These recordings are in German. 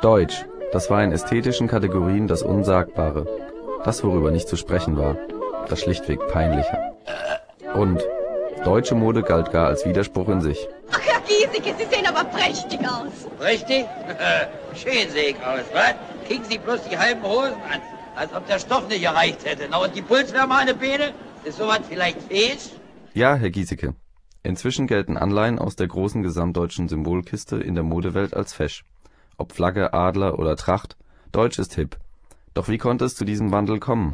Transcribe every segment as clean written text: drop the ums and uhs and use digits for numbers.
Deutsch, das war in ästhetischen Kategorien das Unsagbare. Das, worüber nicht zu sprechen war. Das schlichtweg Peinliche. Und deutsche Mode galt gar als Widerspruch in sich. Ach, Herr Giesecke, Sie sehen aber prächtig aus. Prächtig? Schön sehe ich aus, was? Kriegen Sie bloß die halben Hosen an, als ob der Stoff nicht gereicht hätte. Na, und die Pulswärme an den Beine? Ist sowas vielleicht fesch? Ja, Herr Giesecke. Inzwischen gelten Anleihen aus der großen gesamtdeutschen Symbolkiste in der Modewelt als fesch. Ob Flagge, Adler oder Tracht, Deutsch ist hip. Doch wie konnte es zu diesem Wandel kommen?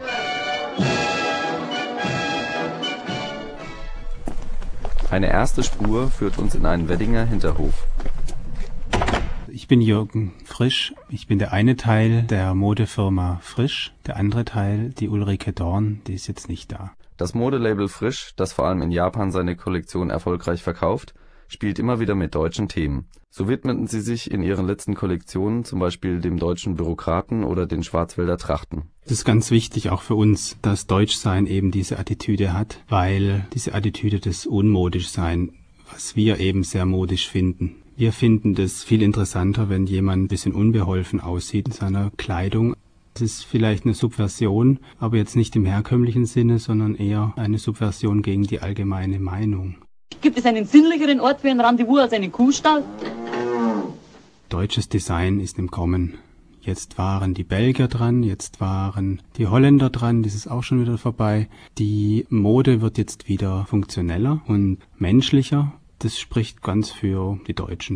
Eine erste Spur führt uns in einen Weddinger Hinterhof. Ich bin Jürgen Frisch. Ich bin der eine Teil der Modefirma Frisch, der andere Teil, die Ulrike Dorn, die ist jetzt nicht da. Das Modelabel Frisch, das vor allem in Japan seine Kollektion erfolgreich verkauft, spielt immer wieder mit deutschen Themen. So widmeten sie sich in ihren letzten Kollektionen zum Beispiel dem deutschen Bürokraten oder den Schwarzwälder Trachten. Das ist ganz wichtig auch für uns, dass Deutschsein eben diese Attitüde hat, weil diese Attitüde des Unmodischsein, was wir eben sehr modisch finden. Wir finden das viel interessanter, wenn jemand ein bisschen unbeholfen aussieht in seiner Kleidung. Es ist vielleicht eine Subversion, aber jetzt nicht im herkömmlichen Sinne, sondern eher eine Subversion gegen die allgemeine Meinung. Gibt es einen sinnlicheren Ort für ein Rendezvous als einen Kuhstall? Deutsches Design ist im Kommen. Jetzt waren die Belgier dran, jetzt waren die Holländer dran, das ist auch schon wieder vorbei. Die Mode wird jetzt wieder funktioneller und menschlicher. Das spricht ganz für die Deutschen.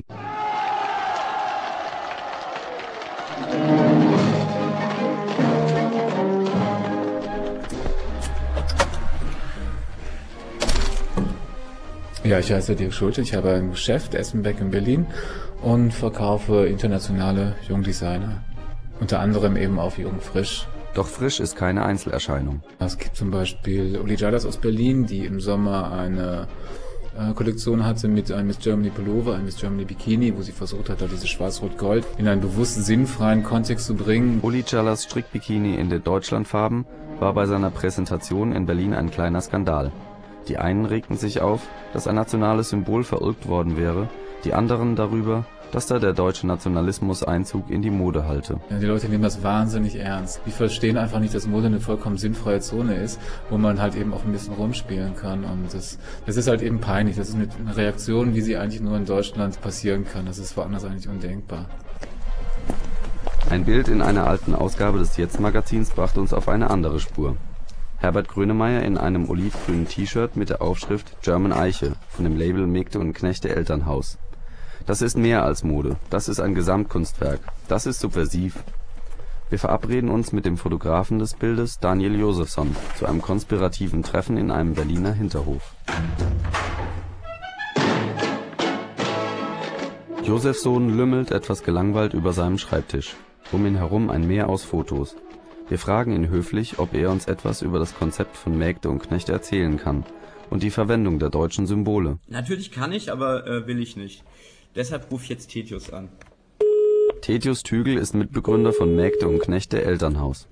Ja, ich heiße Dirk Schulte, ich habe ein Geschäft, Essenbeck in Berlin und verkaufe internationale Jungdesigner, unter anderem eben auch Jung Frisch. Doch Frisch ist keine Einzelerscheinung. Es gibt zum Beispiel Uli Jadas aus Berlin, die im Sommer eine Kollektion hatte mit einem Miss Germany Pullover, einem Miss Germany Bikini, wo sie versucht hat, diese Schwarz-Rot-Gold in einen bewusst sinnfreien Kontext zu bringen. Uli Jalas Strickbikini in den Deutschlandfarben war bei seiner Präsentation in Berlin ein kleiner Skandal. Die einen regten sich auf, dass ein nationales Symbol verulgt worden wäre, die anderen darüber, dass da der deutsche Nationalismus Einzug in die Mode halte. Ja, die Leute nehmen das wahnsinnig ernst. Die verstehen einfach nicht, dass Mode eine vollkommen sinnfreie Zone ist, wo man halt eben auch ein bisschen rumspielen kann. Und das ist halt eben peinlich. Das ist eine Reaktion, wie sie eigentlich nur in Deutschland passieren kann. Das ist woanders eigentlich undenkbar. Ein Bild in einer alten Ausgabe des Jetzt-Magazins brachte uns auf eine andere Spur. Herbert Grönemeyer in einem olivgrünen T-Shirt mit der Aufschrift German Eiche von dem Label Mägde und Knechte Elternhaus. Das ist mehr als Mode, das ist ein Gesamtkunstwerk, das ist subversiv. Wir verabreden uns mit dem Fotografen des Bildes, Daniel Josefsson, zu einem konspirativen Treffen in einem Berliner Hinterhof. Josefsson lümmelt etwas gelangweilt über seinem Schreibtisch, um ihn herum ein Meer aus Fotos. Wir fragen ihn höflich, ob er uns etwas über das Konzept von Mägde und Knechte erzählen kann und die Verwendung der deutschen Symbole. Natürlich kann ich, aber will ich nicht. Deshalb rufe ich jetzt Tetius an. Tetius Tügel ist Mitbegründer von Mägde und Knechte Elternhaus.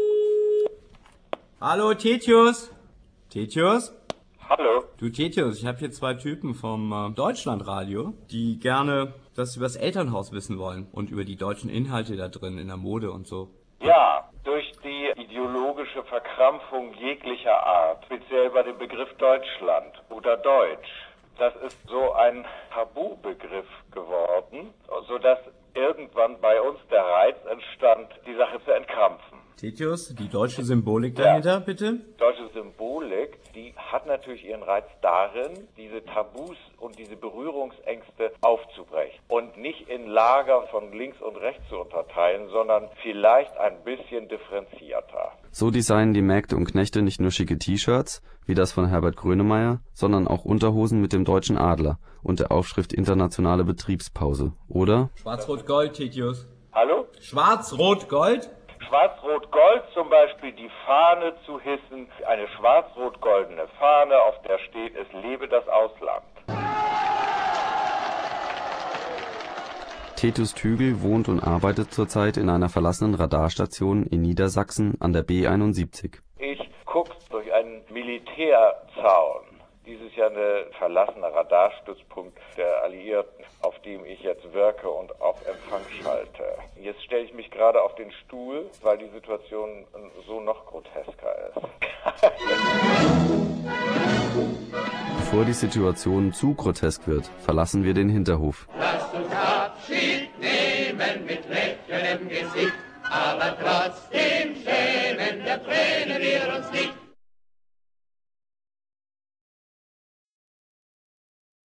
Hallo Tetius! Tetius? Hallo. Du Tetius, ich habe hier zwei Typen vom Deutschlandradio, die gerne das über das Elternhaus wissen wollen und über die deutschen Inhalte da drin in der Mode und so. Ja, durch die ideologische Verkrampfung jeglicher Art, speziell bei dem Begriff Deutschland oder Deutsch, das ist so ein Tabubegriff geworden, sodass irgendwann bei uns der Reiz entstand, die Sache zu entkrampfen. Tetius, die deutsche Symbolik dahinter, bitte? Deutsche Symbolik, die hat natürlich ihren Reiz darin, diese Tabus und diese Berührungsängste aufzubrechen und nicht in Lager von links und rechts zu unterteilen, sondern vielleicht ein bisschen differenzierter. So designen die Mägde und Knechte nicht nur schicke T-Shirts, wie das von Herbert Grönemeyer, sondern auch Unterhosen mit dem deutschen Adler und der Aufschrift Internationale Betriebspause, oder? Schwarz-Rot-Gold, Tetius. Hallo? Schwarz-Rot-Gold? Schwarz-Rot-Gold zum Beispiel die Fahne zu hissen, eine schwarz-rot-goldene Fahne, auf der steht, es lebe das Ausland. Tetius Tügel wohnt und arbeitet zurzeit in einer verlassenen Radarstation in Niedersachsen an der B71. Ich gucke durch einen Militärzaun. Dieses Jahr ein verlassener Radarstützpunkt der Alliierten. Auf dem ich jetzt wirke und auf Empfang schalte. Jetzt stelle ich mich gerade auf den Stuhl, weil die Situation so noch grotesker ist. Bevor die Situation zu grotesk wird, verlassen wir den Hinterhof. Lasst uns Abschied nehmen mit Lächeln im Gesicht, aber trotzdem schämen der Tränen wir uns nicht.